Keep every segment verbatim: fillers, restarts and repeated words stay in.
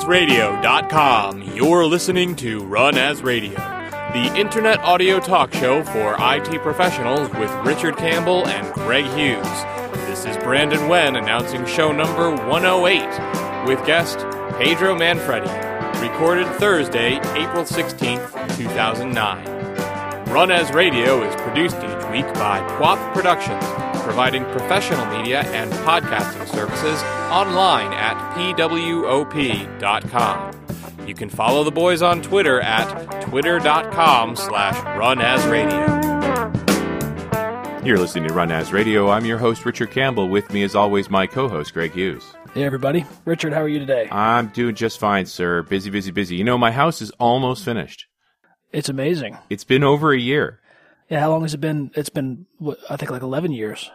as radio dot com. You're listening to Run As Radio, the internet audio talk show for I T professionals with Richard Campbell and Greg Hughes. This is Brandon Wen announcing show number one oh eight with guest Pedro Manfredi, recorded Thursday, April sixteenth, two thousand nine. Run As Radio is produced each week by P W A P Productions, providing professional media and podcasting services online at P W O P dot com. You can follow the boys on Twitter at twitter dot com slash run as radio. You're listening to Run As Radio. I'm your host, Richard Campbell. With me, as always, my co-host, Greg Hughes. Hey, everybody. Richard, how are you today? I'm doing just fine, sir. Busy, busy, busy. You know, my house is almost finished. It's amazing. It's been over a year. Yeah, how long has it been? It's been, I think, like eleven years.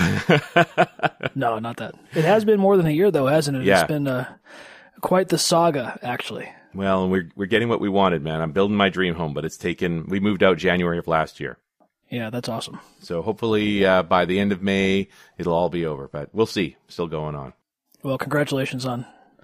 No, not that. It has been more than a year, though, hasn't it? Yeah. It's been uh, quite the saga, actually. Well, we're we're getting what we wanted, man. I'm building my dream home, but it's taken, we moved out January of last year. Yeah, that's awesome. So hopefully uh, by the end of May, it'll all be over, but we'll see. Still going on. Well, congratulations on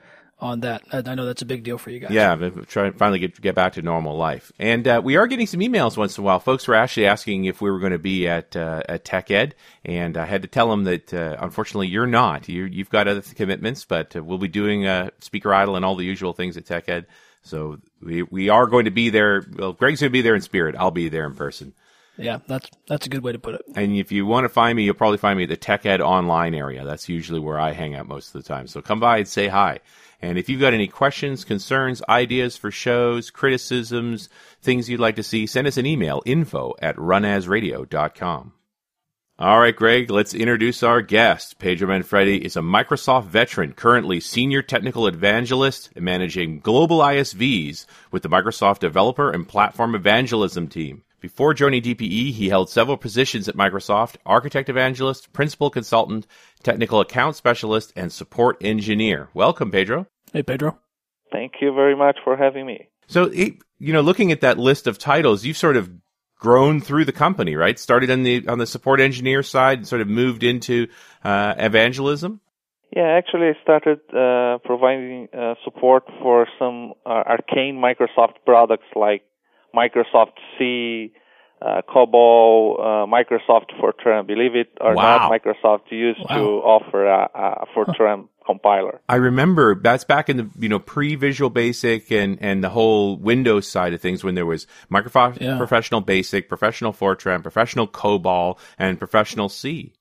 on that. I, I know that's a big deal for you guys. Yeah, I'm trying to finally get get back to normal life. And uh, we are getting some emails once in a while. Folks were actually asking if we were going to be at uh, at Tech Ed, and I had to tell them that uh, unfortunately you're not. You, you've got other commitments, but uh, we'll be doing uh, Speaker Idle and all the usual things at Tech Ed. So we we are going to be there. Well, Greg's going to be there in spirit. I'll be there in person. Yeah, that's that's a good way to put it. And if you want to find me, you'll probably find me at the Tech Ed online area. That's usually where I hang out most of the time. So come by and say hi. And if you've got any questions, concerns, ideas for shows, criticisms, things you'd like to see, send us an email, info at run as radio dot com. All right, Greg, let's introduce our guest. Pedro Manfredi is a Microsoft veteran, currently Senior Technical Evangelist, managing global I S Vs with the Microsoft Developer and Platform Evangelism team. Before joining D P E, he held several positions at Microsoft: Architect Evangelist, Principal Consultant, Technical Account Specialist, and Support Engineer. Welcome, Pedro. Hey, Pedro. Thank you very much for having me. So, you know, looking at that list of titles, you've sort of grown through the company, right? Started on the on the support engineer side and sort of moved into uh, evangelism? Yeah, actually I started uh, providing uh, support for some uh, arcane Microsoft products like Microsoft C, uh, COBOL, uh, Microsoft Fortran. Believe it or Wow. not, Microsoft used Wow. to offer a, a Fortran huh. compiler. I remember that's back in the, you know, pre-Visual Basic and, and the whole Windows side of things when there was Microsoft Yeah. Professional Basic, Professional Fortran, Professional COBOL, and Professional C.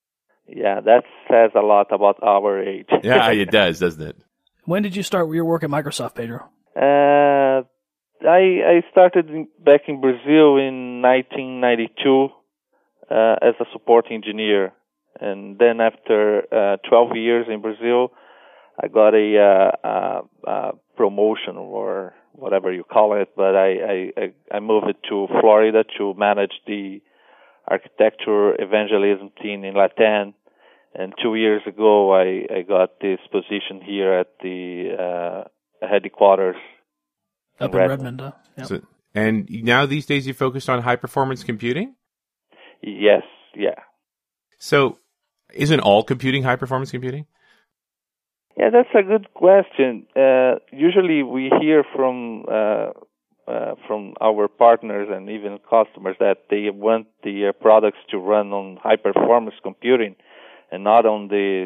Yeah, that says a lot about our age. Yeah, it does, doesn't it? When did you start your work at Microsoft, Pedro? Uh, I I started in, back in Brazil in nineteen ninety-two uh, as a support engineer, and then after uh, twelve years in Brazil, I got a, uh, uh, uh, promotion or whatever you call it. But I, I I moved to Florida to manage the architecture evangelism team in Latam. And two years ago, I, I got this position here at the uh, headquarters. Up in Redmond. Redmond uh, yep. So, and now these days you focused on high-performance computing? Yes, yeah. So isn't all computing high-performance computing? Yeah, that's a good question. Uh, usually we hear from uh, uh, from our partners and even customers that they want the uh, products to run on high-performance computing and not on the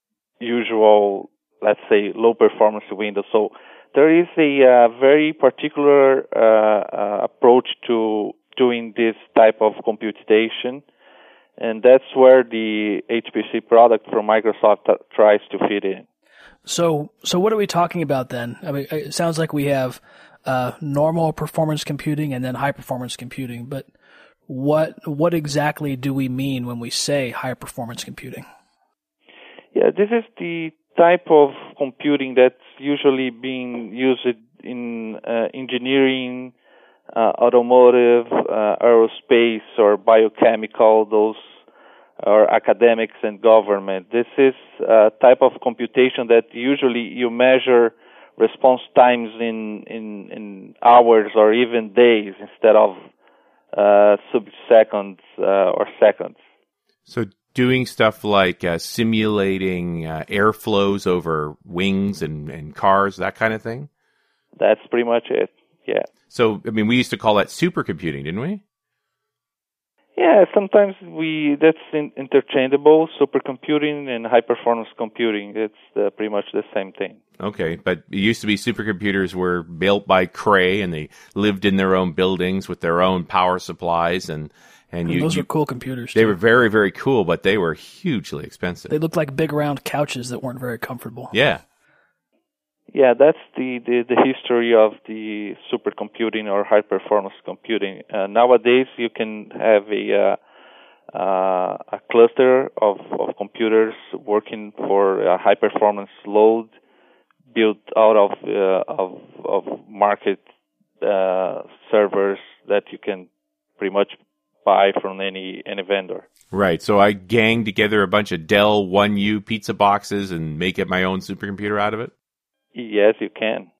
usual, let's say, low-performance Windows. So there is a uh, very particular uh, uh, approach to doing this type of computation, and that's where the H P C product from Microsoft t- tries to fit in. So, so what are we talking about then? I mean, it sounds like we have uh, normal performance computing and then high performance computing, but what what exactly do we mean when we say high performance computing? Yeah, this is the type of computing that's usually being used in uh, engineering, uh, automotive, uh, aerospace, or biochemical, those or academics and government. This is a type of computation that usually you measure response times in, in, in hours or even days instead of uh, sub-seconds uh, or seconds. So doing stuff like uh, simulating uh, airflows over wings and, and cars, that kind of thing? That's pretty much it, yeah. So, I mean, we used to call that supercomputing, didn't we? Yeah, sometimes we that's in, interchangeable. Supercomputing and high-performance computing, it's uh, pretty much the same thing. Okay, but it used to be supercomputers were built by Cray, and they lived in their own buildings with their own power supplies, and and, and you, those you, were cool computers. They too. were very, very cool, but they were hugely expensive. They looked like big round couches that weren't very comfortable. Yeah. Yeah, that's the, the, the history of the supercomputing or high-performance computing. Uh, nowadays, you can have a uh, uh, a cluster of, of computers working for a high-performance load built out of uh, of, of market uh, servers that you can pretty much buy from any any vendor. Right. So I gang together a bunch of Dell one U pizza boxes and make it my own supercomputer out of it? Yes, you can.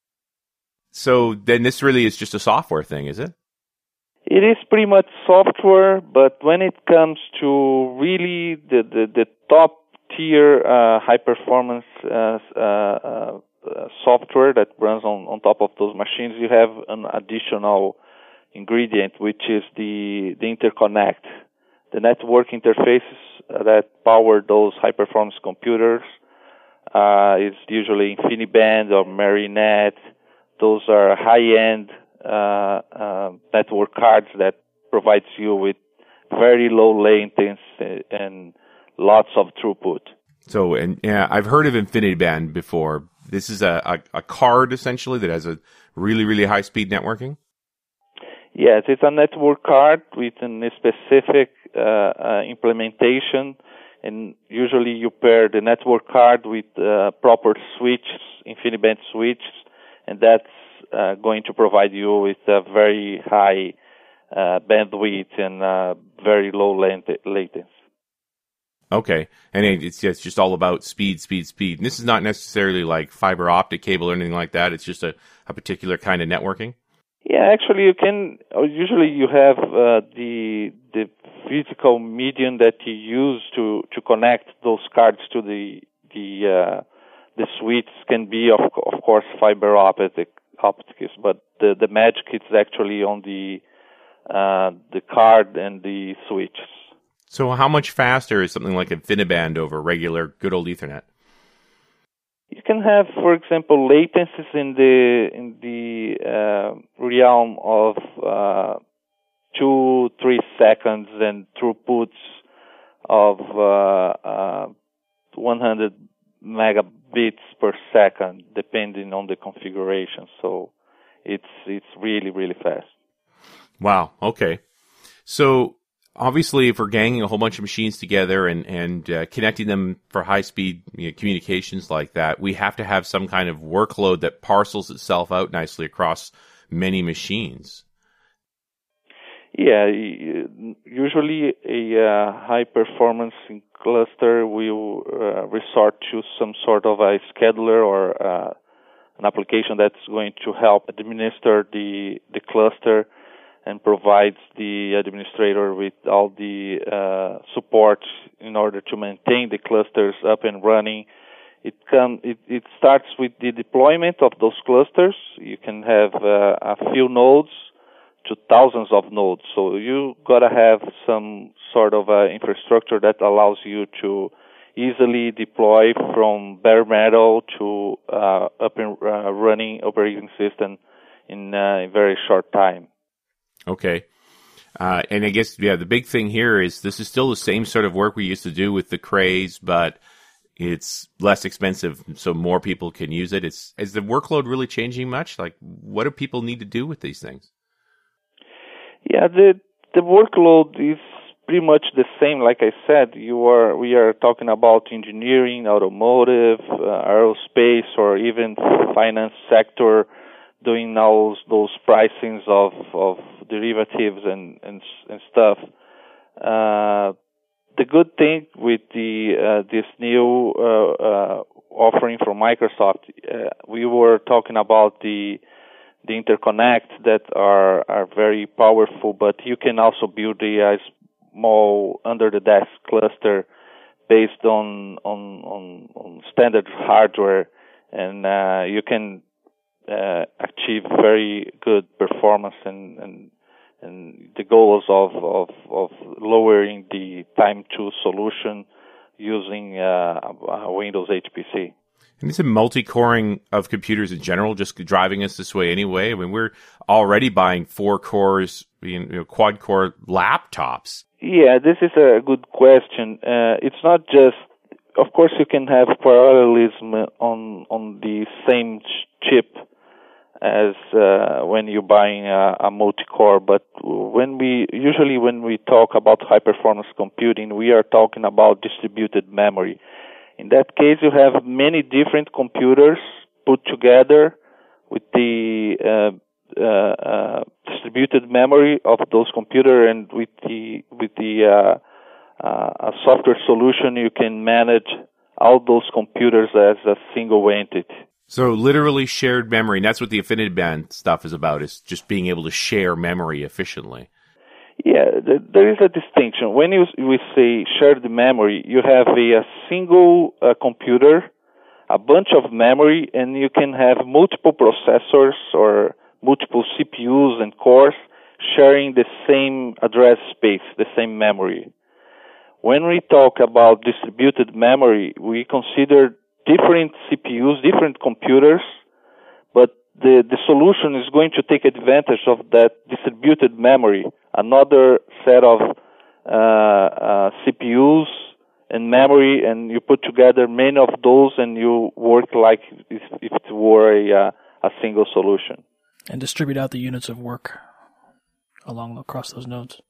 So then this really is just a software thing, is it? It is pretty much software, but when it comes to really the, the, the top tier uh, high performance uh, uh, uh, software that runs on, on top of those machines, you have an additional ingredient, which is the, the interconnect, the network interfaces that power those high performance computers. Uh, it's usually InfiniBand or Marinette. Those are high-end uh, uh, network cards that provides you with very low latency and lots of throughput. So, and yeah, I've heard of InfiniBand before. This is a, a, a card essentially that has a really, really high-speed networking? Yes, it's a network card with a specific uh, uh, implementation. And usually you pair the network card with uh, proper switches, InfiniBand switches, and that's uh, going to provide you with a very high uh, bandwidth and uh, very low lat- latency. Okay, and it's, it's just all about speed, speed, speed. And this is not necessarily like fiber optic cable or anything like that. It's just a, a particular kind of networking? Yeah, actually, you can. Usually, you have uh, the the physical medium that you use to, to connect those cards to the the uh, the switches can be of of course fiber optic optics, but the the magic is actually on the uh, the card and the switches. So, how much faster is something like InfiniBand over regular good old Ethernet? You can have, for example, latencies in the in the uh, realm of uh, two, three seconds, and throughputs of uh, uh, one hundred megabits per second, depending on the configuration. So it's it's really really fast. Wow. Okay. So obviously, if we're ganging a whole bunch of machines together and, and uh, connecting them for high-speed you know, communications like that, we have to have some kind of workload that parcels itself out nicely across many machines. Yeah, usually a uh, high-performance cluster will uh, resort to some sort of a scheduler or uh, an application that's going to help administer the the cluster and provides the administrator with all the uh, support in order to maintain the clusters up and running. It can it, it starts with the deployment of those clusters. You can have uh, a few nodes to thousands of nodes. So you gotta have some sort of uh, infrastructure that allows you to easily deploy from bare metal to uh, up and uh, running operating system in uh, a very short time. Okay. Uh, and I guess, yeah, the big thing here is this is still the same sort of work we used to do with the Crays, but it's less expensive, so more people can use it. It's, is the workload really changing much? Like, what do people need to do with these things? Yeah, the the workload is pretty much the same. Like I said, you are we are talking about engineering, automotive, uh, aerospace, or even finance sector, doing now those pricings of, of derivatives and, and and stuff. Uh, the good thing with the uh, this new uh, uh, offering from Microsoft, uh, we were talking about the the interconnect that are are very powerful, but you can also build A Is small under-the-desk cluster based on on, on, on standard hardware, and uh, you can uh, achieve very good performance and, and and the goals of, of, of lowering the time to solution using uh, Windows H P C. And isn't multi-coring of computers in general just driving us this way anyway? I mean, we're already buying four cores, you know, quad-core laptops. Yeah, this is a good question. Uh, it's not just, of course, you can have parallelism on on the same chip as uh, when you're buying a, a multi-core, but when we usually when we talk about high-performance computing, we are talking about distributed memory. In that case, you have many different computers put together with the uh, uh, uh, distributed memory of those computers, and with the with the uh, uh, software solution, you can manage all those computers as a single entity. So literally shared memory, and that's what the InfiniBand stuff is about, is just being able to share memory efficiently. Yeah, there is a distinction. When you, we say shared memory, you have a, a single uh, computer, a bunch of memory, and you can have multiple processors or multiple C P Us and cores sharing the same address space, the same memory. When we talk about distributed memory, we consider different C P Us, different computers, but the, the solution is going to take advantage of that distributed memory, another set of uh, uh, C P Us and memory, and you put together many of those, and you work like if, if it were a, uh, a single solution. And distribute out the units of work along across those nodes.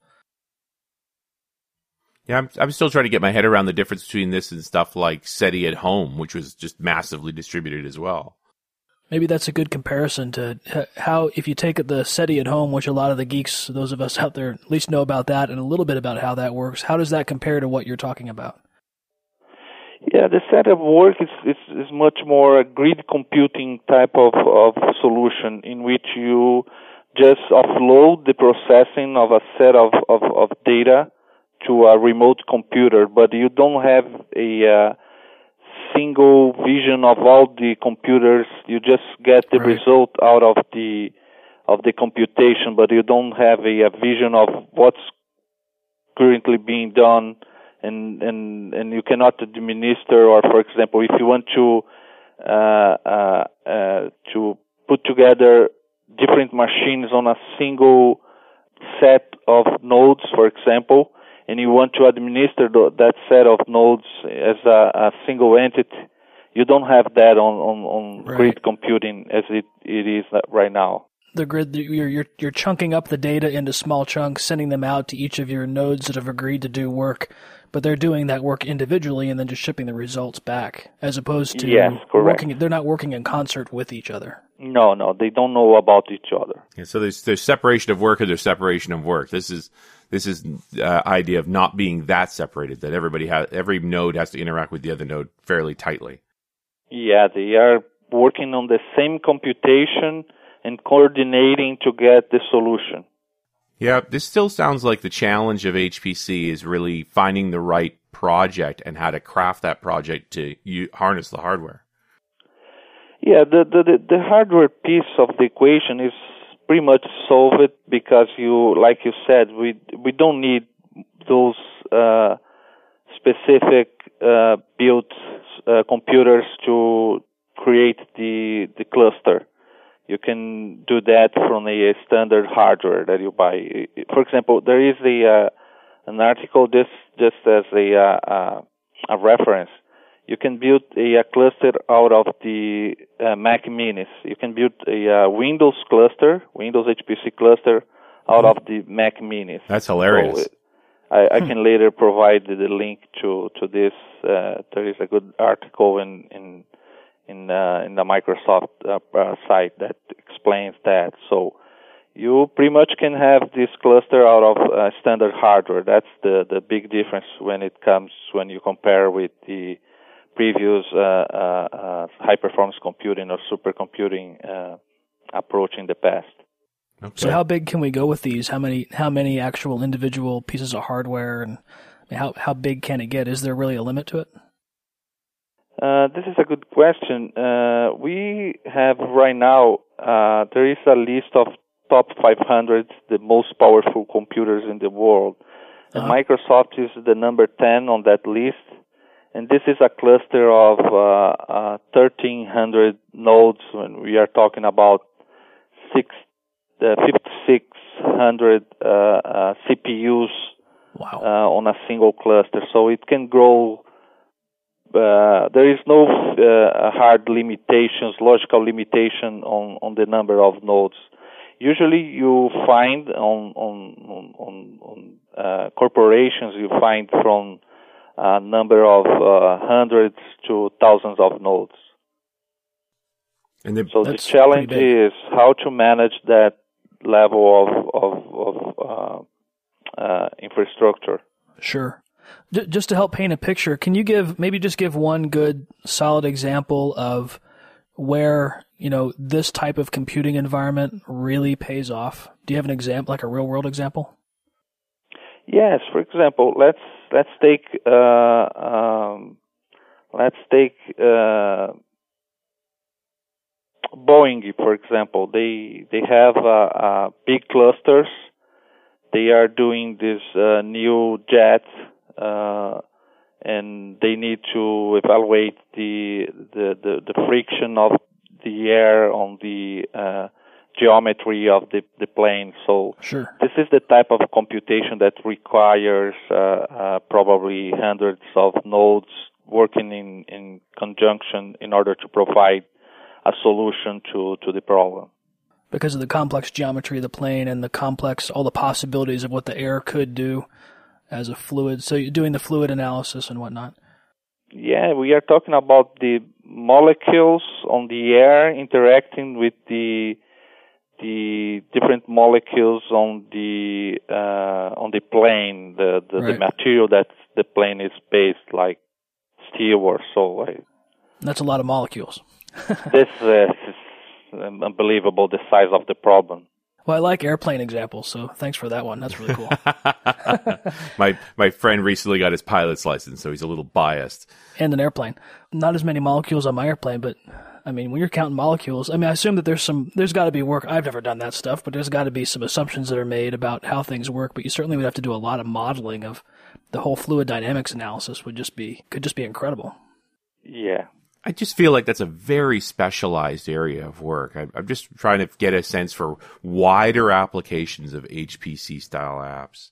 Yeah, I'm, I'm still trying to get my head around the difference between this and stuff like SETI at home, which was just massively distributed as well. Maybe that's a good comparison to how, if you take the SETI at home, which a lot of the geeks, those of us out there, at least know about that and a little bit about how that works, how does that compare to what you're talking about? Yeah, the SETI at work is, is, is much more a grid computing type of, of solution in which you just offload the processing of a set of, of, of data to a remote computer, but you don't have a uh, single vision of all the computers. You just get the right. result out of the of the computation, but you don't have a, a vision of what's currently being done, and and and you cannot administer. Or, for example, if you want to uh, uh, uh, to put together different machines on a single set of nodes, for example, and you want to administer the, that set of nodes as a, a single entity, you don't have that on, on, on right. grid computing as it, it is right now. The grid, you're, you're, you're chunking up the data into small chunks, sending them out to each of your nodes that have agreed to do work, but they're doing that work individually and then just shipping the results back, as opposed to yes, correct. working, they're not working in concert with each other. No, no, they don't know about each other. Yeah, so there's there's separation of work and there's separation of work. This is this is uh, idea of not being that separated, that everybody has every node has to interact with the other node fairly tightly. Yeah, they are working on the same computation and coordinating to get the solution. Yeah, this still sounds like the challenge of H P C is really finding the right project and how to craft that project to you, harness the hardware. Yeah, the, the the hardware piece of the equation is pretty much solved because you, like you said, we we don't need those uh, specific uh, built uh, computers to create the the cluster. You can do that from a standard hardware that you buy. For example, there is a uh, an article just just as a uh, a reference. You can build a, a cluster out of the uh, Mac Minis. You can build a uh, Windows cluster, Windows H P C cluster, out of the Mac Minis. That's hilarious. So, I, I can later provide the link to to this. Uh, there is a good article in in in, uh, in the Microsoft uh, uh, site that explains that. So you pretty much can have this cluster out of uh, standard hardware. That's the the big difference when it comes when you compare with the previous uh, uh, uh, high-performance computing or supercomputing uh, approach in the past. Okay. So how big can we go with these? How many how many actual individual pieces of hardware, and how how big can it get? Is there really a limit to it? Uh, this is a good question. Uh, we have right now, uh, there is a list of top five hundred, the most powerful computers in the world. And Uh-huh. Microsoft is the number ten on that list. And this is a cluster of uh, uh, thirteen hundred nodes when we are talking about six, uh, fifty-six hundred uh, uh, C P Us Wow. uh, on a single cluster. So it can grow. Uh, there is no uh, hard limitations, logical limitation on, on the number of nodes. Usually, you find on on on, on uh, corporations, you find from a number of uh, hundreds to thousands of nodes. And then, So the That's challenge pretty big. is how to manage that level of of, of uh, uh, infrastructure. Sure. J- just to help paint a picture, can you give maybe just give one good solid example of where, you know, this type of computing environment really pays off? Do you have an example, like a real world example? Yes, for example, let's let's take uh, um, let's take uh, Boeing, for example. They they have uh, uh, big clusters. They are doing this uh, new jet, uh, and they need to evaluate the the, the, the friction of the air on the uh, geometry of the, the plane. So Sure. this is the type of computation that requires uh, uh, probably hundreds of nodes working in, in conjunction in order to provide a solution to, to the problem. Because of the complex geometry of the plane and the complex, all the possibilities of what the air could do as a fluid. So you're doing the fluid analysis and whatnot. Yeah, we are talking about the molecules on the air interacting with the the different molecules on the uh, on the plane, the the, Right. the material that the plane is based, like steel or so. Like, That's a lot of molecules. this uh, is unbelievable, the size of the problem. Well, I like airplane examples, so thanks for that one. That's really cool. my my friend recently got his pilot's license, so he's a little biased. And an airplane. Not as many molecules on my airplane, but I mean, when you're counting molecules, I mean, I assume that there's some, there's got to be work. I've never done that stuff, but there's got to be some assumptions that are made about how things work. But you certainly would have to do a lot of modeling of the whole fluid dynamics analysis. Would just be could just be incredible. Yeah. I just feel like that's a very specialized area of work. I, I'm just trying to get a sense for wider applications of H P C-style apps.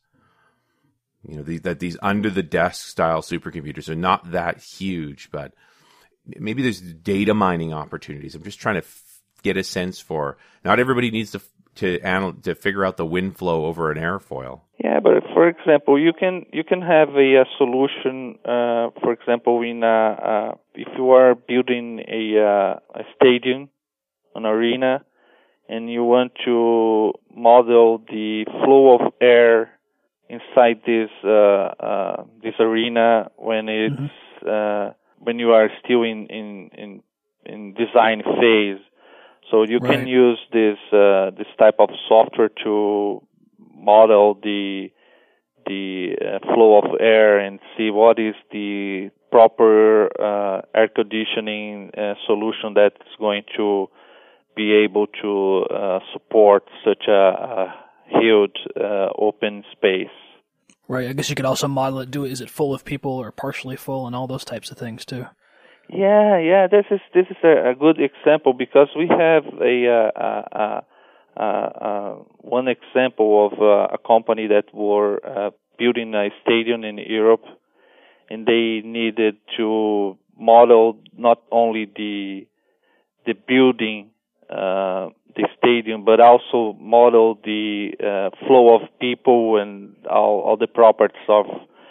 You know, the, that these under-the-desk style supercomputers are not that huge, but maybe there's data mining opportunities. I'm just trying to f- get a sense for. Not everybody needs to to anal- to figure out the wind flow over an airfoil. Yeah, but for example, you can you can have a, a solution. Uh, for example, in a, uh, if you are building a uh, a stadium, an arena, and you want to model the flow of air inside this uh, uh, this arena when it's mm-hmm. uh, when you are still in in in, in design phase. So you right. can use this uh, this type of software to model the the uh, flow of air and see what is the proper uh, air conditioning uh, solution that's going to be able to uh, support such a, a huge uh, open space. Right. I guess you could also model it. Do it. Is it full of people or partially full, and all those types of things too. Yeah, yeah. This is this is a, a good example because we have a. Uh, uh, Uh, uh, one example of uh, a company that were uh, building a stadium in Europe, and they needed to model not only the the building, uh, the stadium, but also model the uh, flow of people and all, all the properties of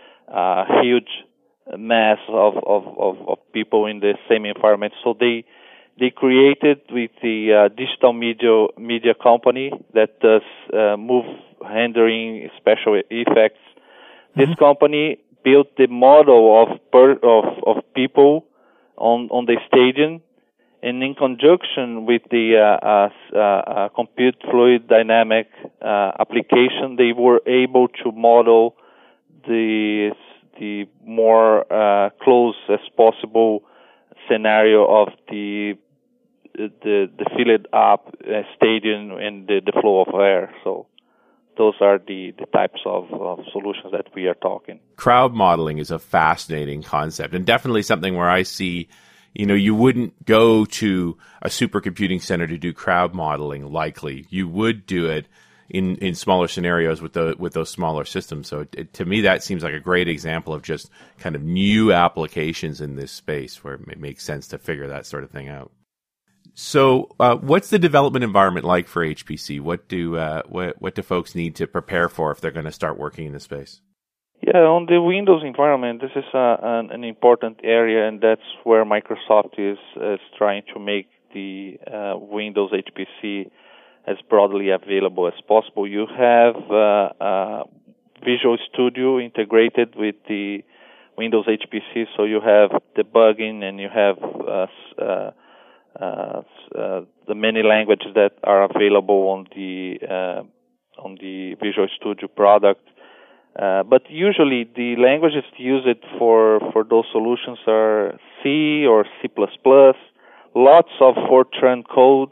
a uh, huge mass of, of, of, of people in the same environment. So they They created with the uh, digital media media company that does uh, move rendering special effects. Mm-hmm. This company built the model of per, of of people on on the stadium, and in conjunction with the uh, uh, uh, compute fluid dynamic uh, application, they were able to model the the more uh, close as possible scenario of the the the filled up uh, stadium and the, the flow of air. So those are the, the types of, of solutions that we are talking. Crowd modeling is a fascinating concept, and definitely something where I see, you know, you wouldn't go to a supercomputing center to do crowd modeling. Likely, you would do it in, in smaller scenarios with the with those smaller systems. So it, it, to me, that seems like a great example of just kind of new applications in this space where it makes sense to figure that sort of thing out. So, uh, what's the development environment like for H P C? What do uh, what what do folks need to prepare for if they're going to start working in this space? Yeah, on the Windows environment, this is uh, an, an important area, and that's where Microsoft is, is trying to make the uh, Windows H P C as broadly available as possible. You have uh, uh, Visual Studio integrated with the Windows H P C, so you have debugging and you have uh, uh, uh, uh, the many languages that are available on the uh, on the Visual Studio product. Uh, but usually the languages used for, for those solutions are C or C plus plus, lots of Fortran code.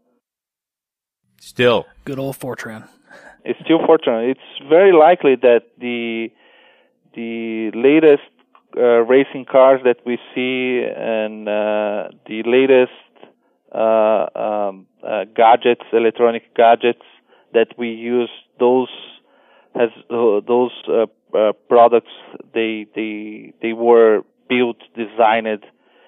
Still. Good old Fortran. It's still Fortran. It's very likely that the the latest uh, racing cars that we see and uh, the latest uh, um, uh, gadgets, electronic gadgets that we use, those has uh, those uh, uh, products, they they they were built, designed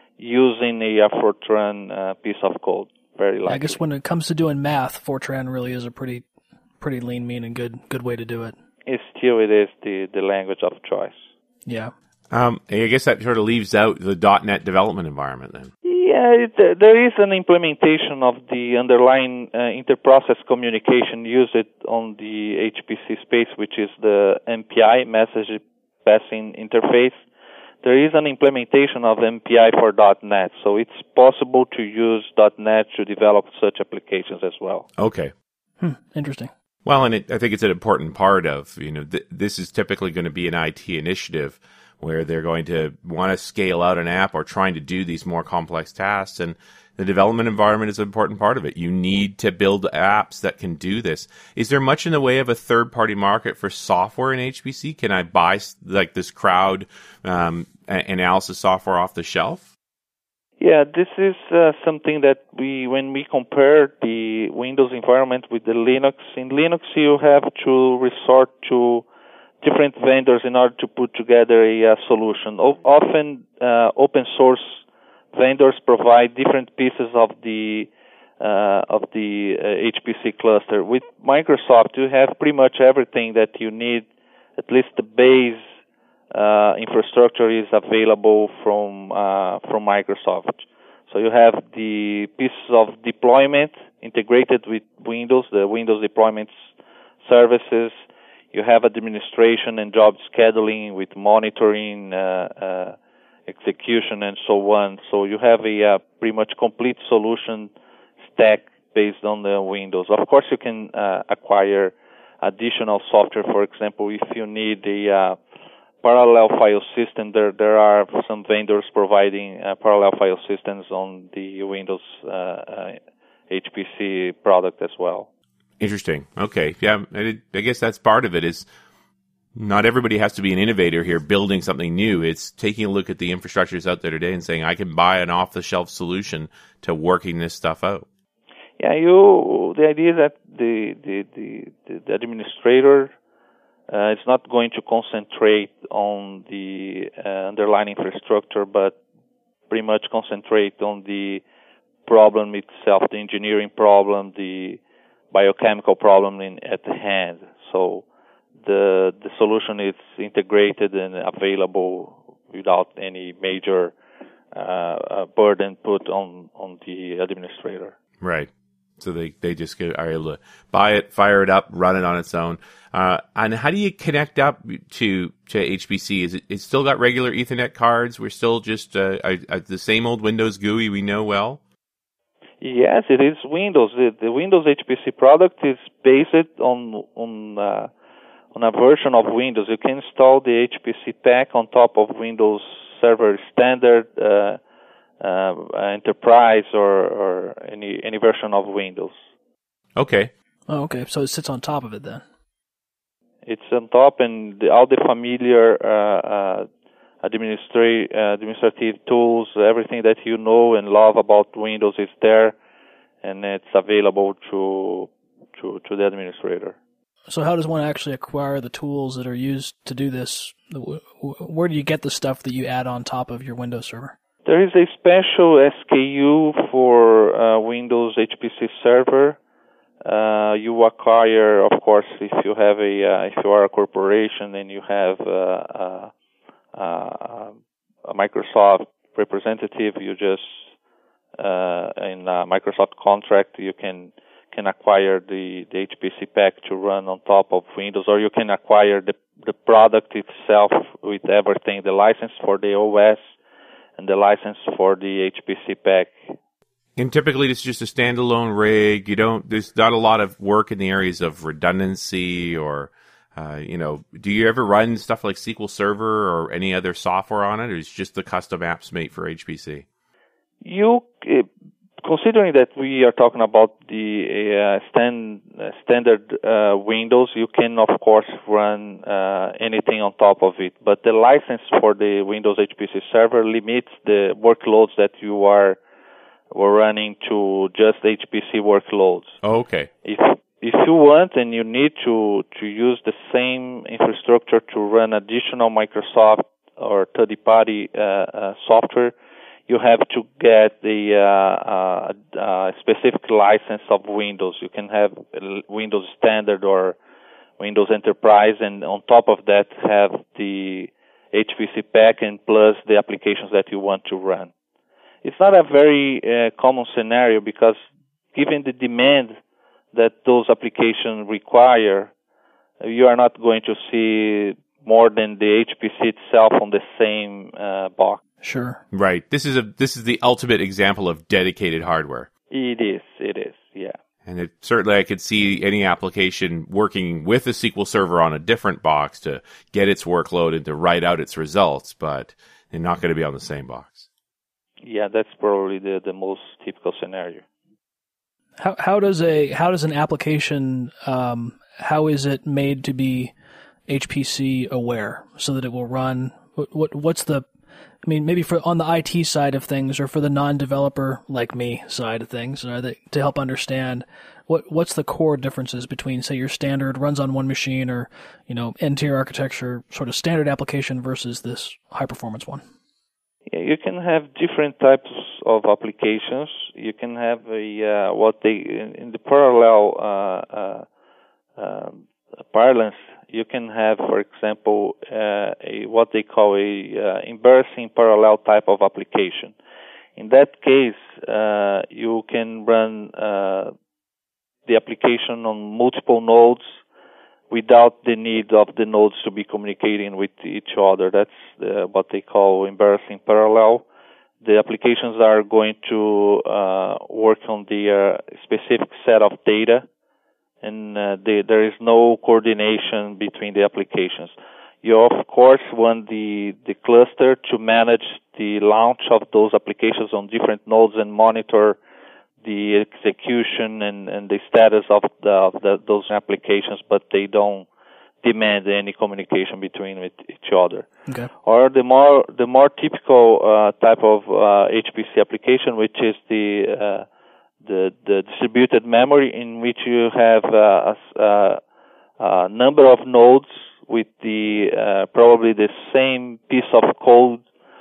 using a Fortran uh, piece of code. Very likely. I guess when it comes to doing math, Fortran really is a pretty pretty lean, mean, and good good way to do it. It's still it is the, the language of choice. Yeah. Um, I guess that sort of leaves out the dot net development environment then. Yeah, it, there is an implementation of the underlying uh, interprocess communication used on the H P C space, which is the M P I, Message Passing Interface. There is an implementation of M P I for dot net, so it's possible to use dot net to develop such applications as well. Okay. Hmm, interesting. Well, and it, I think it's an important part of, you know, th- this is typically going to be an I T initiative where they're going to want to scale out an app or trying to do these more complex tasks. And the development environment is an important part of it. You need to build apps that can do this. Is there much in the way of a third-party market for software in H P C? Can I buy like this crowd um, analysis software off the shelf? Yeah, this is uh, something that we, when we compare the Windows environment with the Linux, in Linux you have to resort to different vendors in order to put together a uh, solution. O- often uh, open source vendors provide different pieces of the uh, of the uh, H P C cluster. With Microsoft, you have pretty much everything that you need. At least the base uh, infrastructure is available from uh, from Microsoft. So you have the pieces of deployment integrated with Windows, the Windows deployment services. You have administration and job scheduling with monitoring, uh, uh, execution, and so on. So you have a uh, pretty much complete solution stack based on the Windows. Of course, you can uh, acquire additional software. For example, if you need a uh, parallel file system, there there are some vendors providing uh, parallel file systems on the Windows uh, uh, H P C product as well. Interesting. Okay. Yeah, I, I guess that's part of it is not everybody has to be an innovator here building something new. It's taking a look at the infrastructures out there today and saying, I can buy an off-the-shelf solution to working this stuff out. Yeah, you. The idea is that the the, the, the administrator uh, is not going to concentrate on the uh, underlying infrastructure, but pretty much concentrate on the problem itself, the engineering problem, the biochemical problem in, at hand. So the the solution is integrated and available without any major uh, uh, burden put on, on the administrator. Right. So they, they just get, are able to buy it, fire it up, run it on its own. Uh, and how do you connect up to to H P C? Is it it's still got regular Ethernet cards? We're still just uh, uh, the same old Windows G U I we know well? Yes, it is Windows. The, the Windows H P C product is based on on uh, on a version of Windows. You can install the H P C pack on top of Windows Server Standard, uh, uh, Enterprise, or, or any any version of Windows. Okay. Oh, okay. So it sits on top of it then. It's on top, and the, all the familiar uh, uh, administra- uh, administrative tools, everything that you know and love about Windows is there, and it's available to to, to the administrator. So how does one actually acquire the tools that are used to do this? Where do you get the stuff that you add on top of your Windows server? There is a special S K U for uh, Windows H P C Server. Uh, you acquire, of course, if you have a uh, if you are a corporation and you have uh, uh, uh, a Microsoft representative, you just uh, in a Microsoft contract you can can acquire the, the H P C pack to run on top of Windows, or you can acquire the the product itself with everything, the license for the O S and the license for the H P C pack. And typically it's just a standalone rig. You don't, there's not a lot of work in the areas of redundancy or, uh, you know, do you ever run stuff like S Q L Server or any other software on it, or is it just the custom apps made for H P C? You, uh, considering that we are talking about the uh, stand, uh, standard uh, Windows, you can of course run uh, anything on top of it. But the license for the Windows H P C Server limits the workloads that you are We're running to just H P C workloads. Oh, okay. If if you want and you need to, to use the same infrastructure to run additional Microsoft or third-party uh, uh, software, you have to get the uh, uh, uh, specific license of Windows. You can have Windows Standard or Windows Enterprise, and on top of that have the H P C pack and plus the applications that you want to run. It's not a very uh, common scenario because given the demand that those applications require, you are not going to see more than the H P C itself on the same uh, box. Sure. Right. This is a this is the ultimate example of dedicated hardware. It is. It is. Yeah. And it, certainly I could see any application working with a S Q L Server on a different box to get its workload and to write out its results, but they're not going to be on the same box. Yeah, that's probably the, the most typical scenario. How how does a how does an application um, how is it made to be H P C aware so that it will run? What, what what's the I mean, maybe for on the I T side of things, or for the non-developer like me side of things, are they, to help understand what what's the core differences between, say, your standard runs on one machine, or you know, N-tier architecture sort of standard application versus this high-performance one. Yeah, you can have different types of applications. You can have a uh, what they in, in the parallel uh, uh, uh, parlance. You can have, for example, uh, a what they call a uh, embarrassing parallel type of application. In that case, uh, you can run uh, the application on multiple nodes without the need of the nodes to be communicating with each other. That's uh, what they call embarrassing parallel. The applications are going to uh, work on the uh, specific set of data, and uh, they, there is no coordination between the applications. You, of course, want the, the cluster to manage the launch of those applications on different nodes and monitor the execution and, and the status of, the, of the, those applications, but they don't demand any communication between with each other. Okay. Or the more the more typical uh, type of uh, H P C application, which is the uh, the the distributed memory, in which you have uh, a, a number of nodes with the uh, probably the same piece of code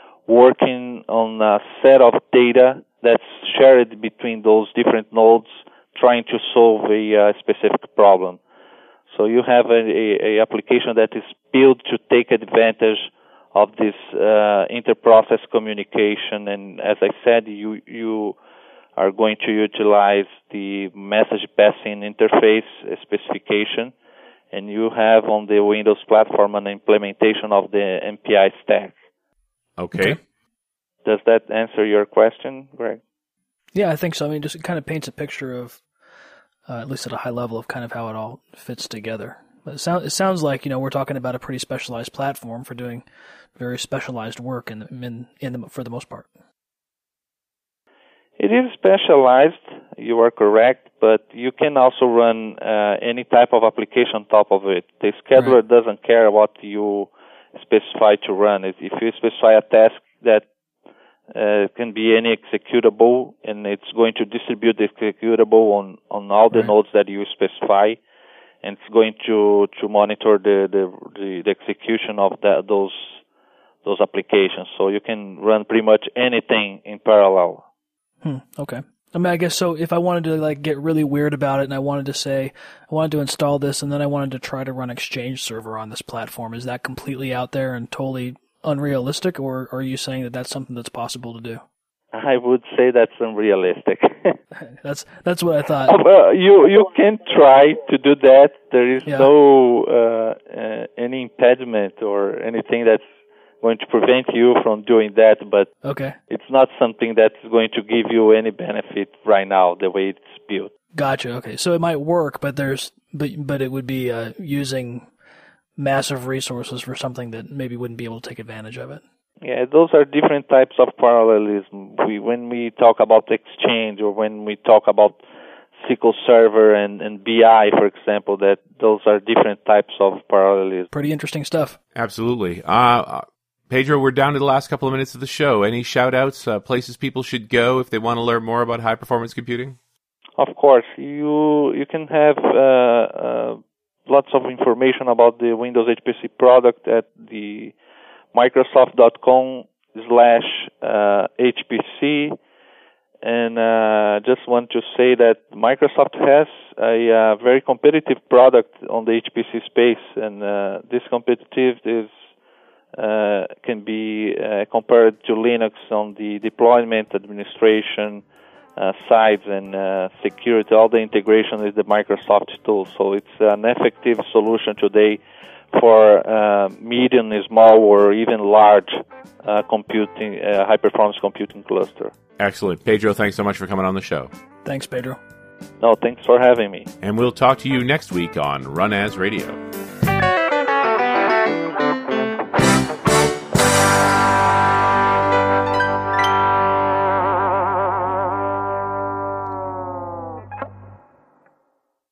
working on a set of data that's shared between those different nodes, trying to solve a uh, specific problem. So you have a, a, a application that is built to take advantage of this uh, inter-process communication, and as I said, you you are going to utilize the message passing interface specification, and you have on the Windows platform an implementation of the M P I stack. Okay. Does that answer your question, Greg? Yeah, I think so. I mean, just it kind of paints a picture of, uh, at least at a high level, of kind of how it all fits together. But it, sound, it sounds like, you know, we're talking about a pretty specialized platform for doing very specialized work in, in, in the, for the most part. It is specialized, you are correct, but you can also run uh, any type of application on top of it. The scheduler right. doesn't care what you specify to run. If you specify a task that uh, can be any executable, and it's going to distribute the executable on, on all the right. nodes that you specify, and it's going to, to monitor the, the, the, the execution of the, those those applications. So you can run pretty much anything in parallel. Hmm, okay. I mean, I guess so if I wanted to like get really weird about it and I wanted to say, I wanted to install this and then I wanted to try to run Exchange Server on this platform, is that completely out there and totally unrealistic, or are you saying that that's something that's possible to do? I would say that's unrealistic. that's that's what I thought. Well, you you can try to do that. There is yeah. no uh, uh, any impediment or anything that's going to prevent you from doing that, but okay. it's not something that's going to give you any benefit right now, the way it's built. Gotcha. Okay, so it might work, but there's but but it would be uh, using massive resources for something that maybe wouldn't be able to take advantage of it. Yeah, those are different types of parallelism. We when we talk about Exchange or when we talk about S Q L Server and, and B I, for example, that those are different types of parallelism. Pretty interesting stuff. Absolutely. Uh, Pedro, we're down to the last couple of minutes of the show. Any shout-outs, uh, places people should go if they want to learn more about high-performance computing? Of course. You you can have uh, uh, lots of information about the Windows H P C product at the Microsoft.com slash HPC. And uh, just want to say that Microsoft has a uh, very competitive product on the H P C space, and uh, this competitive is Uh, can be uh, compared to Linux on the deployment, administration uh, sides, and uh, security. All the integration with the Microsoft tool. So it's an effective solution today for uh, medium, small, or even large uh, computing, uh, high-performance computing cluster. Excellent. Pedro, thanks so much for coming on the show. Thanks, Pedro. No, thanks for having me. And we'll talk to you next week on Run As Radio.